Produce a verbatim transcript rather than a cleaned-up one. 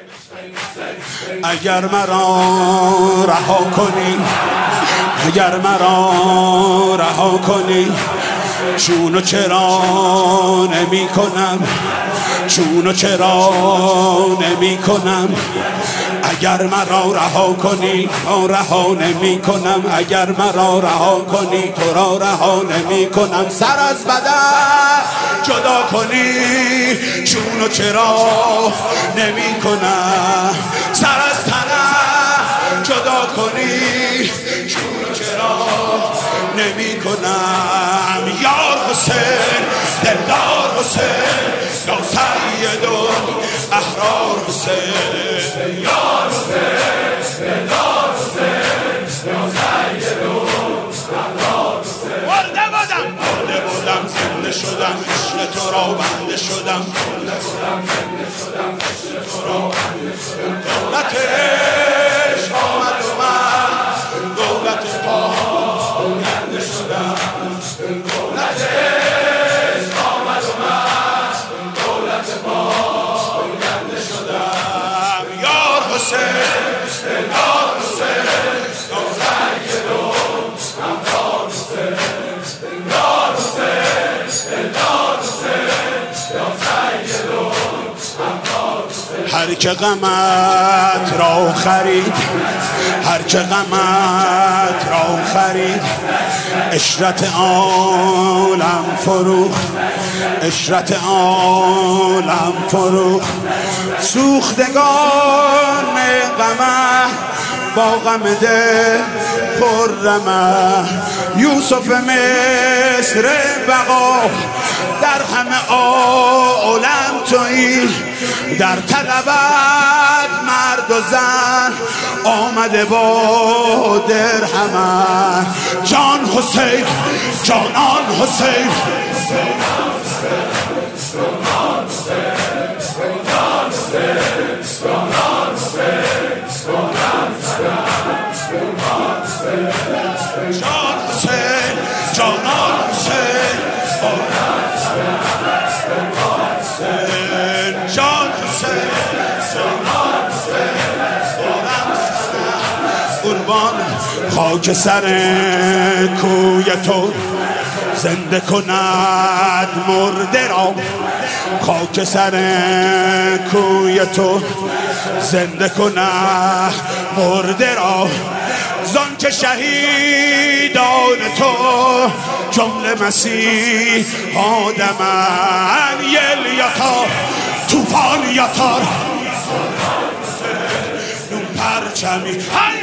اگر مرا رها کنی، اگر مرا رها کنی، چونو چرا نمی کنم، چونو چرا نمی کنم. اگر مرا رها کنی رها نمی کنم، اگر مرا رها کنی تو را رها نمی کنم. سر از بدن جدا کنی چونو چرا نمی کنم، سر از تنم جدا کنی چونو چرا نمی کنم. یار حسین دلدار حسین یا سید احرار حسین، یار حسین دلدار حسین یا سید احرار حسین. مرده بودم مرده بودم زنده شدم، عشق تو را بنده شدم، مرده بودم زنده شدم، عشق تو را بنده شدم. دولت عشق آمد و من دولت پاینده شدم، دولت عشق آمد و من دولت پاینده شدم. یار حسین دلدار حسین یا سید احرار حسین، یار حسین دلدار حسین یا سید احرار حسین. هر که غمت را خرید، هر که غمت را خرید، عشرت عالم فروخت، عشرت عالم فروخت. سوختگان غمه با غم دل خرمه، یوسف مصر بقا در همه عالم تویی. در طلبت مرد و زن آمده با درهمن. جان حسین جانان حسین، جان حسین جانان حسین، جان حسین جانان حسین. قربان خاک سر کوی تو زنده کند مرده را، خاک سر کوی تو زنده کند مرده را. زان که شهیدان تو جمله مسیح آدمن، یل یتار طوفان یتار نون پرچمی